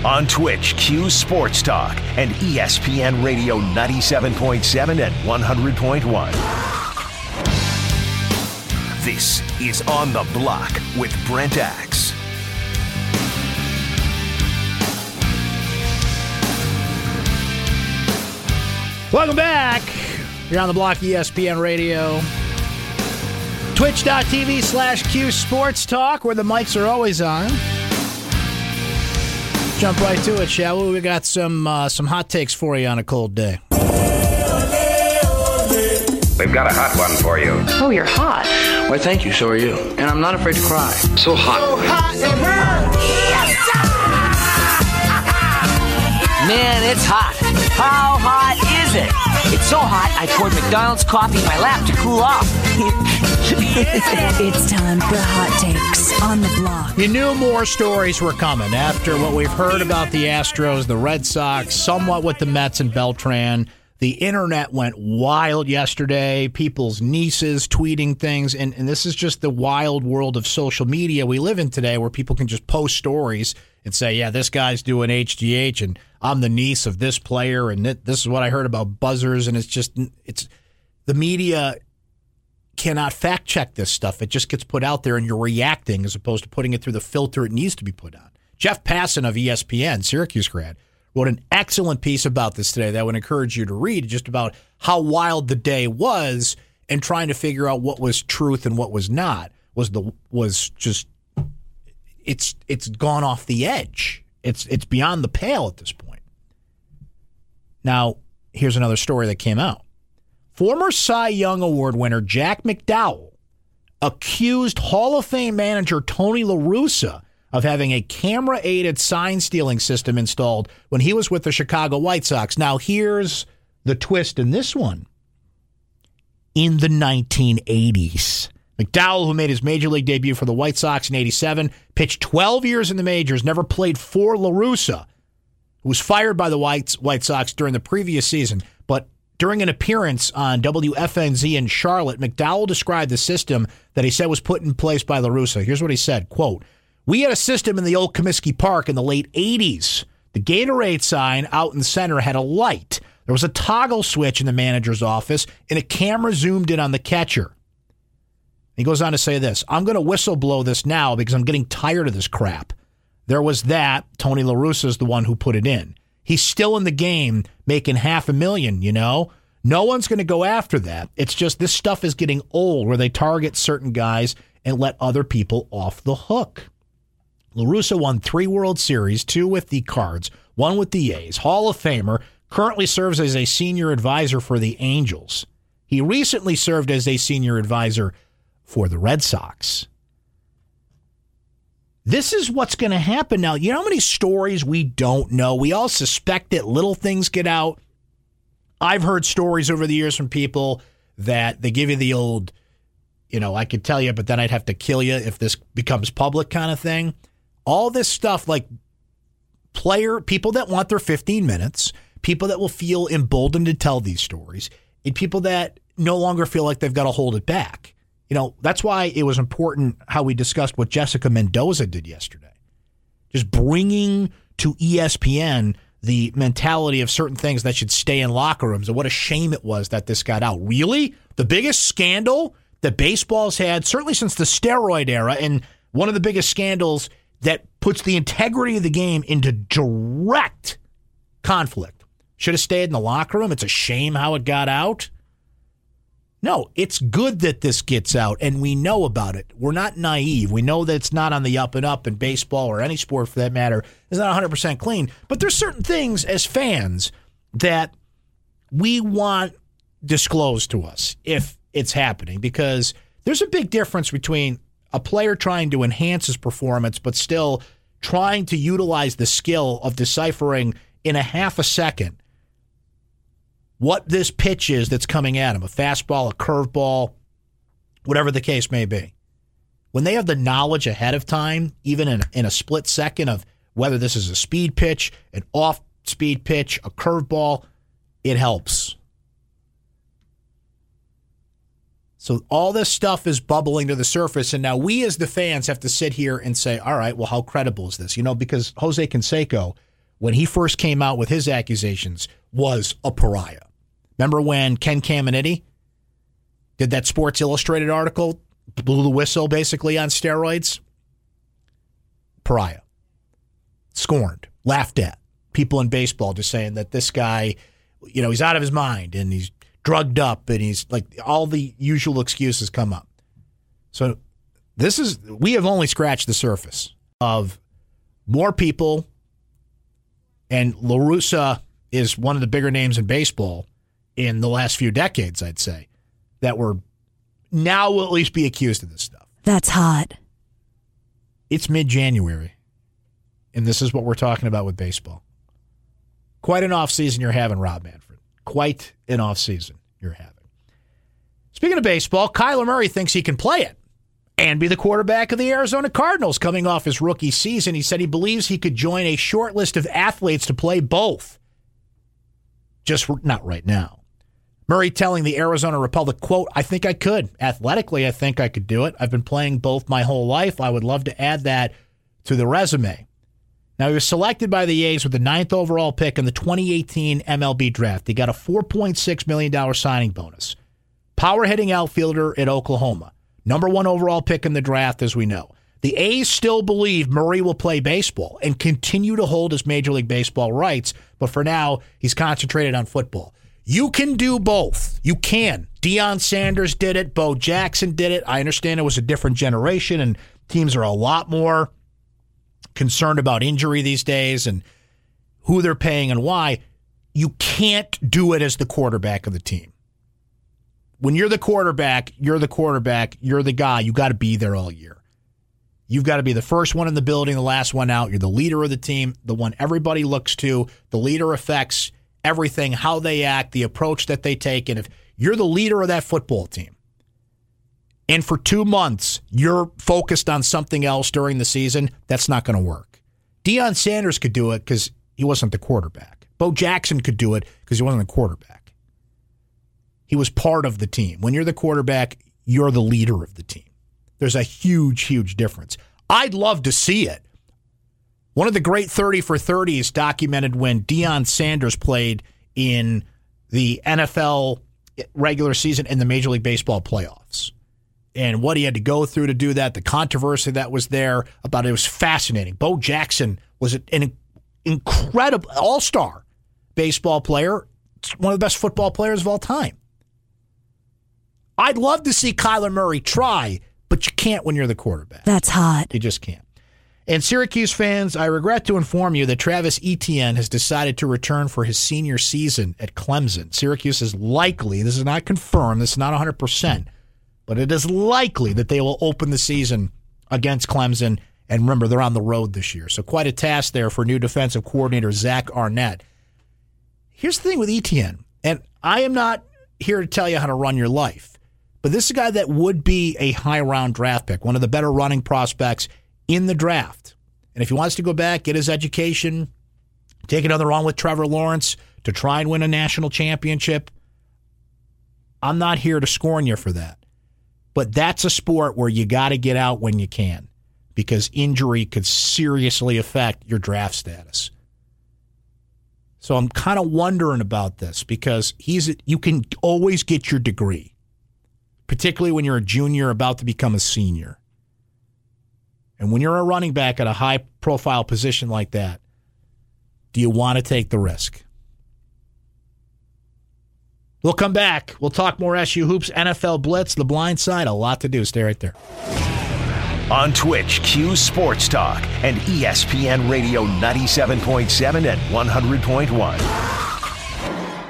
On Twitch, Q Sports Talk and ESPN Radio 97.7 and 100.1. This is On the Block with Brent Axe. Welcome back. You're on the Block, ESPN Radio. Twitch.tv/Q Sports Talk, where the mics are always on. Jump right to it, shall we? We got some hot takes for you on a cold day. We've got a hot one for you. Oh, you're hot. Why, thank you. So are you. And I'm not afraid to cry. So hot. So hot it hurts. Man, it's hot. How hot is it? It's so hot, I poured McDonald's coffee in my lap to cool off. It's time for Hot Takes on the Block. You knew more stories were coming after what we've heard about the Astros, the Red Sox, somewhat with the Mets and Beltran. The internet went wild yesterday. People's nieces tweeting things. And this is just the wild world of social media we live in today, where people can just post stories and say, yeah, this guy's doing HGH and I'm the niece of this player and this is what I heard about buzzers. And it's the media cannot fact check this stuff. It just gets put out there and you're reacting as opposed to putting it through the filter it needs to be put on. Jeff Passan of ESPN, Syracuse grad, wrote an excellent piece about this today that I would encourage you to read, just about how wild the day was and trying to figure out what was truth and what was not. It's gone off the edge. It's beyond the pale at this point. Now, here's another story that came out. Former Cy Young Award winner Jack McDowell accused Hall of Fame manager Tony La Russa of having a camera-aided sign-stealing system installed when he was with the Chicago White Sox. Now, here's the twist in this one. In the 1980s, McDowell, who made his Major League debut for the White Sox in 87, pitched 12 years in the majors, never played for La Russa, who was fired by the White Sox during the previous season. But during an appearance on WFNZ in Charlotte, McDowell described the system that he said was put in place by La Russa. Here's what he said, quote, "We had a system in the old Comiskey Park in the late 80s. The Gatorade sign out in the center had a light. There was a toggle switch in the manager's office, and a camera zoomed in on the catcher." He goes on to say this, "I'm going to whistle blow this now because I'm getting tired of this crap. There was that. Tony La Russa is the one who put it in. He's still in the game making $500,000, you know? No one's going to go after that. It's just this stuff is getting old where they target certain guys and let other people off the hook." La Russa won 3 World Series, 2 with the Cards, 1 with the A's. Hall of Famer, currently serves as a senior advisor for the Angels. He recently served as a senior advisor for the Red Sox. This is what's going to happen now. You know how many stories we don't know? We all suspect that little things get out. I've heard stories over the years from people that they give you the old, I could tell you, but then I'd have to kill you if this becomes public kind of thing. All this stuff, like people that want their 15 minutes, people that will feel emboldened to tell these stories, and people that no longer feel like they've got to hold it back. That's why it was important how we discussed what Jessica Mendoza did yesterday. Just bringing to ESPN the mentality of certain things that should stay in locker rooms, and what a shame it was that this got out. Really? The biggest scandal that baseball's had, certainly since the steroid era, and one of the biggest scandals that puts the integrity of the game into direct conflict. Should have stayed in the locker room. It's a shame how it got out. No, it's good that this gets out, and we know about it. We're not naive. We know that it's not on the up and up, in baseball or any sport for that matter. It's not 100% clean. But there's certain things as fans that we want disclosed to us if it's happening, because there's a big difference between a player trying to enhance his performance but still trying to utilize the skill of deciphering in a half a second what this pitch is that's coming at him, a fastball, a curveball, whatever the case may be. When they have the knowledge ahead of time, even in a split second of whether this is a speed pitch, an off-speed pitch, a curveball, it helps. So all this stuff is bubbling to the surface, and now we as the fans have to sit here and say, all right, well, how credible is this? Because Jose Canseco when he first came out with his accusations, was a pariah. Remember when Ken Caminiti did that Sports Illustrated article, blew the whistle basically on steroids? Pariah. Scorned. Laughed at. People in baseball just saying that this guy, he's out of his mind and he's drugged up and he's like, all the usual excuses come up. So we have only scratched the surface of more people, and La Russa is one of the bigger names in baseball in the last few decades, I'd say, that were now will at least be accused of this stuff. That's hot. It's mid-January, and this is what we're talking about with baseball. Quite an off-season you're having, Rob Manfred. Quite an off-season you're having. Speaking of baseball, Kyler Murray thinks he can play it and be the quarterback of the Arizona Cardinals coming off his rookie season. He said he believes he could join a short list of athletes to play both. Just not right now. Murray telling the Arizona Republic, quote, "I think I could. Athletically, I think I could do it. I've been playing both my whole life. I would love to add that to the resume." Now, he was selected by the A's with the 9th overall pick in the 2018 MLB draft. He got a $4.6 million signing bonus. Power-hitting outfielder at Oklahoma. Number 1 overall pick in the draft, as we know. The A's still believe Murray will play baseball and continue to hold his Major League Baseball rights, but for now, he's concentrated on football. You can do both. You can. Deion Sanders did it. Bo Jackson did it. I understand it was a different generation, and teams are a lot more concerned about injury these days and who they're paying and why. You can't do it as the quarterback of the team. When you're the quarterback, you're the guy. You got to be there all year. You've got to be the first one in the building, the last one out. You're the leader of the team, the one everybody looks to. The leader affects everything, how they act, the approach that they take. And if you're the leader of that football team, and for 2 months you're focused on something else during the season, that's not going to work. Deion Sanders could do it because he wasn't the quarterback. Bo Jackson could do it because he wasn't the quarterback. He was part of the team. When you're the quarterback, you're the leader of the team. There's a huge, huge difference. I'd love to see it. One of the great 30 for 30s documented when Deion Sanders played in the NFL regular season and the Major League Baseball playoffs. And what he had to go through to do that, the controversy that was there about it was fascinating. Bo Jackson was an incredible all-star baseball player, one of the best football players of all time. I'd love to see Kyler Murray try, but you can't when you're the quarterback. That's hot. You just can't. And Syracuse fans, I regret to inform you that Travis Etienne has decided to return for his senior season at Clemson. Syracuse is likely, this is not confirmed, this is not 100%, but it is likely that they will open the season against Clemson. And remember, they're on the road this year. So quite a task there for new defensive coordinator Zach Arnett. Here's the thing with Etienne, and I am not here to tell you how to run your life, but this is a guy that would be a high-round draft pick, one of the better running prospects in the draft. And if he wants to go back, get his education, take another run with Trevor Lawrence to try and win a national championship, I'm not here to scorn you for that. But that's a sport where you got to get out when you can, because injury could seriously affect your draft status. So I'm kind of wondering about this because you can always get your degree, particularly when you're a junior about to become a senior. And when you're a running back at a high-profile position like that, do you want to take the risk? We'll come back. We'll talk more SU Hoops, NFL Blitz, The Blind Side. A lot to do. Stay right there. On Twitch, Q Sports Talk and ESPN Radio 97.7 and 100.1.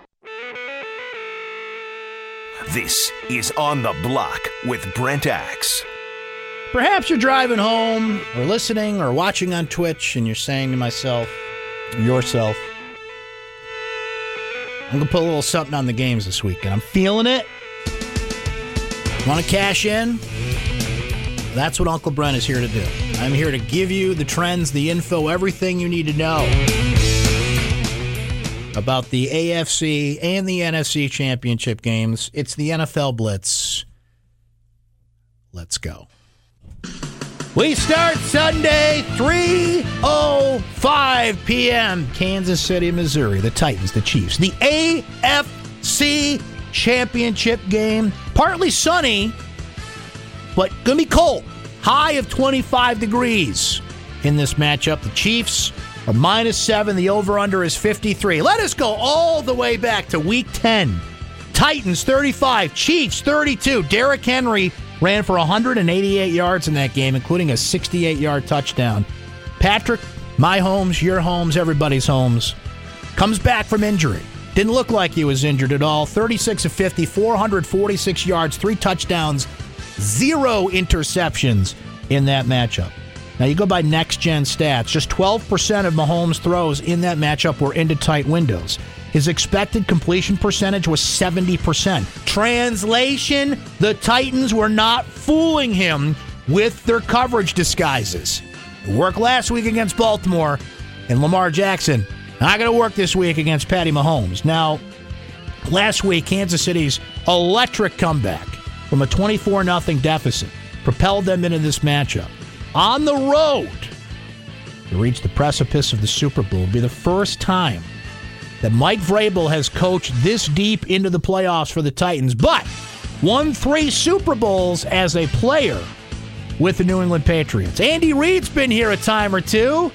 This is On the Block with Brent Axe. Perhaps you're driving home or listening or watching on Twitch and you're saying to yourself, I'm going to put a little something on the games this weekend. I'm feeling it. Want to cash in? That's what Uncle Brent is here to do. I'm here to give you the trends, the info, everything you need to know about the AFC and the NFC championship games. It's the NFL Blitz. Let's go. We start Sunday 3-0 5 p.m., Kansas City, Missouri. The Titans, the Chiefs. The AFC Championship game. Partly sunny, but going to be cold. High of 25 degrees in this matchup. The Chiefs are -7. The over-under is 53. Let us go all the way back to Week 10. Titans 35, Chiefs 32. Derrick Henry ran for 188 yards in that game, including a 68-yard touchdown. Patrick, my Holmes, your Holmes, everybody's Holmes, comes back from injury. Didn't look like he was injured at all. 36 of 50, 446 yards, 3 touchdowns, 0 interceptions in that matchup. Now, you go by next-gen stats. Just 12% of Mahomes' throws in that matchup were into tight windows. His expected completion percentage was 70%. Translation, the Titans were not fooling him with their coverage disguises. It worked last week against Baltimore, and Lamar Jackson not going to work this week against Patty Mahomes. Now, last week, Kansas City's electric comeback from a 24-0 deficit propelled them into this matchup. On the road to reach the precipice of the Super Bowl will be the first time that Mike Vrabel has coached this deep into the playoffs for the Titans, but won 3 Super Bowls as a player with the New England Patriots. Andy Reid's been here a time or two,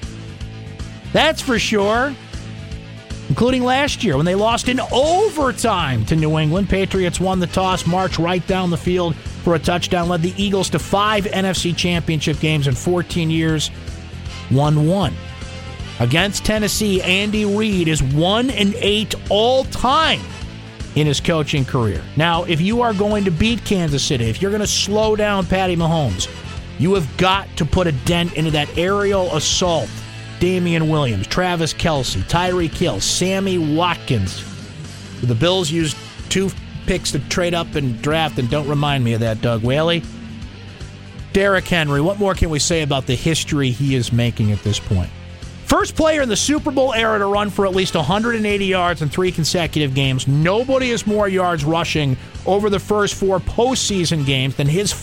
that's for sure, including last year when they lost in overtime to New England. Patriots won the toss, marched right down the field for a touchdown, led the Eagles to 5 NFC Championship games in 14 years, won 1. Against Tennessee, Andy Reid is 1-8 all time in his coaching career. Now, if you are going to beat Kansas City, if you're going to slow down Patty Mahomes, you have got to put a dent into that aerial assault. Damian Williams, Travis Kelce, Tyreek Hill, Sammy Watkins. The Bills used 2 picks to trade up and draft, and don't remind me of that, Doug Whaley. Derrick Henry, what more can we say about the history he is making at this point? First player in the Super Bowl era to run for at least 180 yards in 3 consecutive games. Nobody has more yards rushing over the first 4 postseason games than his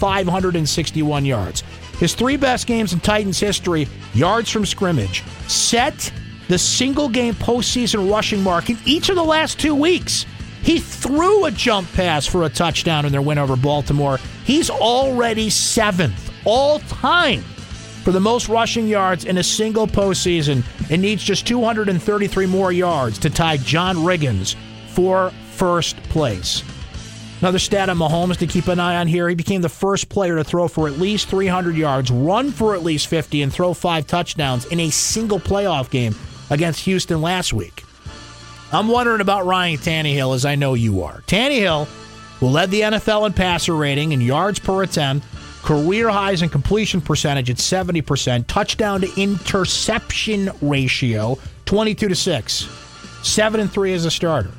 561 yards. His 3 best games in Titans history, yards from scrimmage, set the single-game postseason rushing mark in each of the last 2 weeks. He threw a jump pass for a touchdown in their win over Baltimore. He's already 7th all-time for the most rushing yards in a single postseason and needs just 233 more yards to tie John Riggins for first place. Another stat on Mahomes to keep an eye on here. He became the first player to throw for at least 300 yards, run for at least 50, and throw 5 touchdowns in a single playoff game against Houston last week. I'm wondering about Ryan Tannehill, as I know you are. Tannehill, who led the NFL in passer rating and yards per attempt, career highs in completion percentage at 70%, touchdown to interception ratio 22-6, 7-3 as a starter.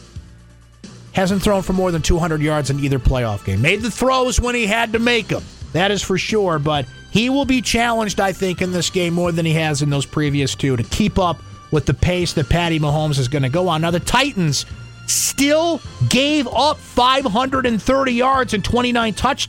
Hasn't thrown for more than 200 yards in either playoff game. Made the throws when he had to make them. That is for sure, but he will be challenged, I think, in this game more than he has in those previous 2 to keep up with the pace that Patty Mahomes is going to go on. Now, the Titans still gave up 530 yards and 29 first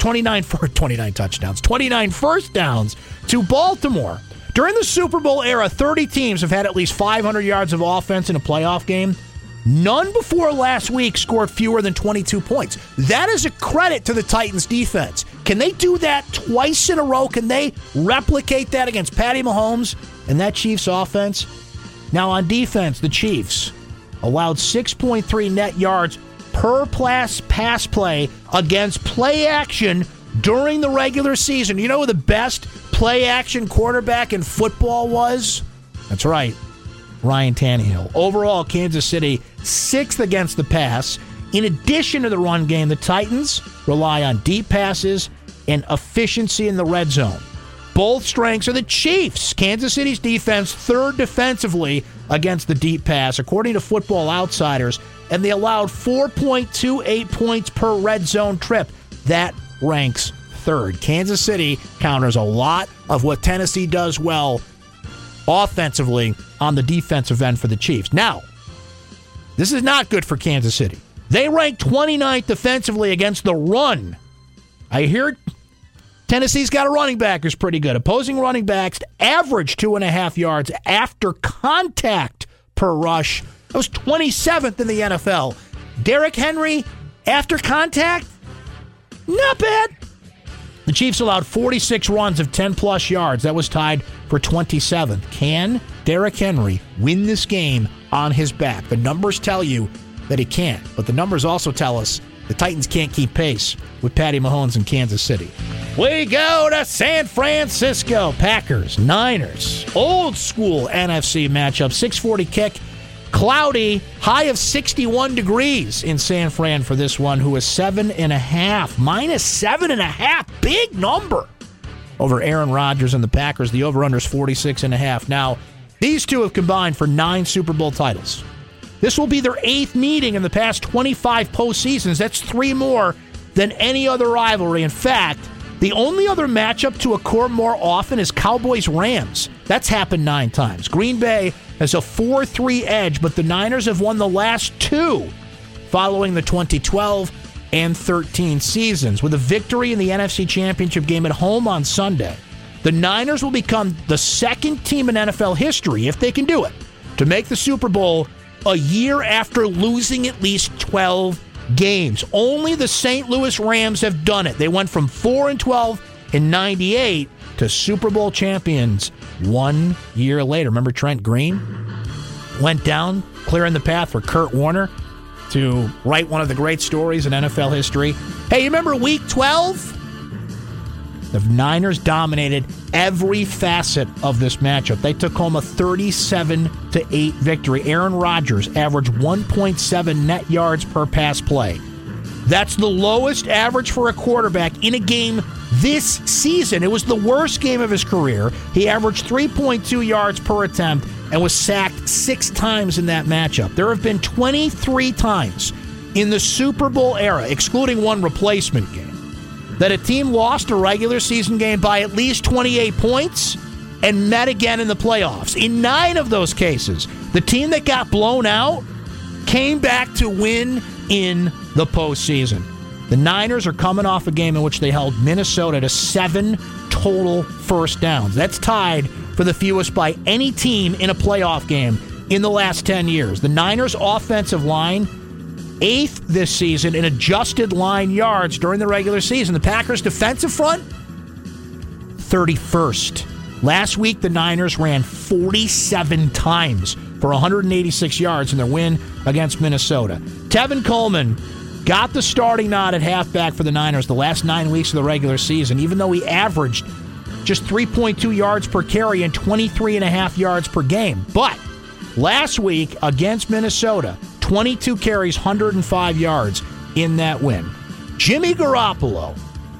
downs to Baltimore. During the Super Bowl era, 30 teams have had at least 500 yards of offense in a playoff game. None before last week scored fewer than 22 points. That is a credit to the Titans' defense. Can they do that twice in a row? Can they replicate that against Patty Mahomes and that Chiefs offense? Now, on defense, the Chiefs allowed 6.3 net yards per pass play against play action during the regular season. You know who the best play action quarterback in football was? That's right, Ryan Tannehill. Overall, Kansas City 6th against the pass. In addition to the run game, the Titans rely on deep passes and efficiency in the red zone. Both strengths are the Chiefs. Kansas City's defense 3rd defensively against the deep pass, according to Football Outsiders, and they allowed 4.28 points per red zone trip. That ranks 3rd. Kansas City counters a lot of what Tennessee does well offensively on the defensive end for the Chiefs. Now, this is not good for Kansas City. They rank 29th defensively against the run. I hear Tennessee's got a running back who's pretty good. Opposing running backs average 2.5 yards after contact per rush. That was 27th in the NFL. Derrick Henry, after contact, not bad. The Chiefs allowed 46 runs of 10-plus yards. That was tied for 27th. Can Derrick Henry win this game on his back? The numbers tell you that he can't, but the numbers also tell us the Titans can't keep pace with Patty Mahomes in Kansas City. We go to San Francisco. Packers, Niners. Old school NFC matchup. 6:40 kick. Cloudy. High of 61 degrees in San Fran for this one, who is 7.5. Minus 7.5. Big number over Aaron Rodgers and the Packers. The over-under is 46.5. Now, these two have combined for 9 Super Bowl titles. This will be their 8th meeting in the past 25 postseasons. That's 3 more than any other rivalry. In fact, the only other matchup to occur more often is Cowboys-Rams. That's happened 9 times. Green Bay has a 4-3 edge, but the Niners have won the last 2 following the 2012 and 13 seasons. With a victory in the NFC Championship game at home on Sunday, the Niners will become the second team in NFL history, if they can do it, to make the Super Bowl a year after losing at least 12 games. Only the St. Louis Rams have done it. They went from 4-12 in 98 to Super Bowl champions 1 year later. Remember Trent Green went down, clearing the path for Kurt Warner to write one of the great stories in NFL history. Hey, you remember Week 12? The Niners dominated every facet of this matchup. They took home a 37-8 victory. Aaron Rodgers averaged 1.7 net yards per pass play. That's the lowest average for a quarterback in a game this season. It was the worst game of his career. He averaged 3.2 yards per attempt and was sacked 6 times in that matchup. There have been 23 times in the Super Bowl era, excluding one replacement game, that a team lost a regular season game by at least 28 points and met again in the playoffs. In 9 of those cases, the team that got blown out came back to win in the postseason. The Niners are coming off a game in which they held Minnesota to 7 total first downs. That's tied for the fewest by any team in a playoff game in the last 10 years. The Niners' offensive line, 8th this season in adjusted line yards during the regular season. The Packers' defensive front, 31st. Last week, the Niners ran 47 times for 186 yards in their win against Minnesota. Tevin Coleman got the starting nod at halfback for the Niners the last 9 weeks of the regular season, even though he averaged just 3.2 yards per carry and 23.5 yards per game. But last week against Minnesota, 22 carries, 105 yards in that win. Jimmy Garoppolo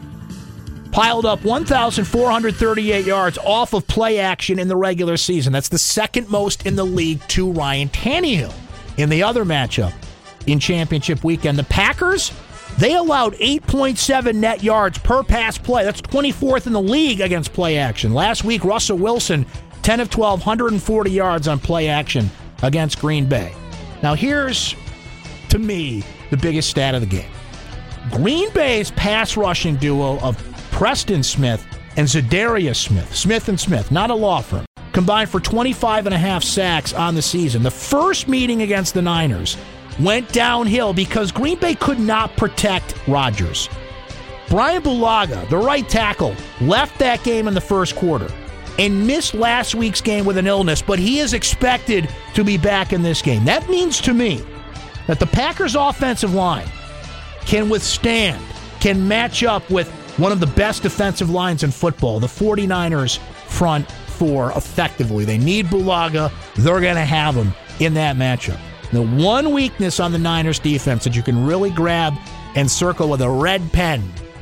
piled up 1,438 yards off of play action in the regular season. That's the second most in the league to Ryan Tannehill in the other matchup in championship weekend. The Packers, they allowed 8.7 net yards per pass play. That's 24th in the league against play action. Last week, Russell Wilson, 10 of 12, 140 yards on play action against Green Bay. Now here's, to me, the biggest stat of the game. Green Bay's pass rushing duo of Preston Smith and Zadarius Smith, Smith & Smith, not a law firm, combined for 25.5 sacks on the season. The first meeting against the Niners went downhill because Green Bay could not protect Rodgers. Brian Bulaga, the right tackle, left that game in the first quarter and missed last week's game with an illness, but he is expected to be back in this game. That means to me that the Packers' offensive line can withstand, can match up with one of the best defensive lines in football, the 49ers front four, effectively. They need Bulaga. They're going to have him in that matchup. The one weakness on the Niners defense that you can really grab and circle with a red pen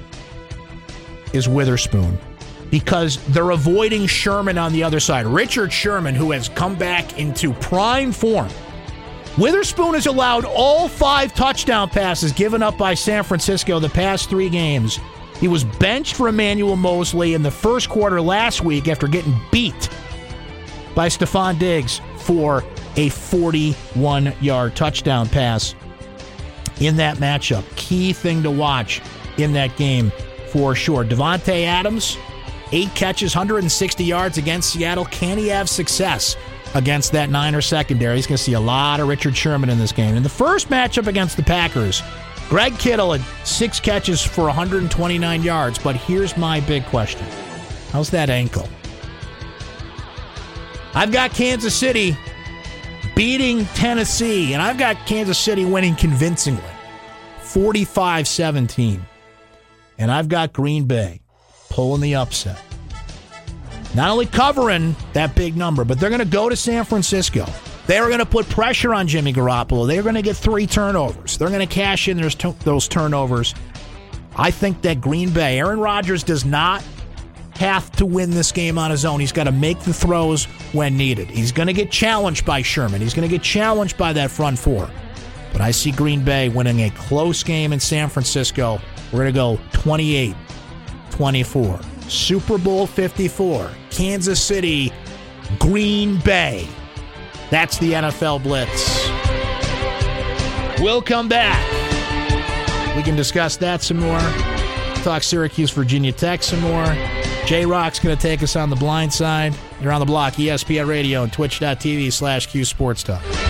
is Witherspoon, because they're avoiding Sherman on the other side. Richard Sherman, who has come back into prime form. Witherspoon has allowed all 5 touchdown passes given up by San Francisco the past 3 games. He was benched for Emmanuel Mosley in the first quarter last week after getting beat by Stephon Diggs for a 41-yard touchdown pass in that matchup. Key thing to watch in that game for sure. Devontae Adams, 8 catches, 160 yards against Seattle. Can he have success against that Niner secondary? He's going to see a lot of Richard Sherman in this game. In the first matchup against the Packers, Greg Kittle had 6 catches for 129 yards. But here's my big question. How's that ankle? I've got Kansas City beating Tennessee, and I've got Kansas City winning convincingly, 45-17. And I've got Green Bay pulling the upset. Not only covering that big number, but they're going to go to San Francisco. They're going to put pressure on Jimmy Garoppolo. They're going to get 3 turnovers. They're going to cash in those turnovers. I think that Green Bay, Aaron Rodgers does not have to win this game on his own. He's got to make the throws when needed. He's going to get challenged by Sherman. He's going to get challenged by that front four. But I see Green Bay winning a close game in San Francisco. We're going to go 28-24. Super Bowl 54. Kansas City, Green Bay. That's the NFL Blitz. We'll come back. We can discuss that some more. Talk Syracuse, Virginia Tech some more. J-Rock's going to take us on the blind side. You're on the block, ESPN Radio and Twitch.tv/Q Sports Talk.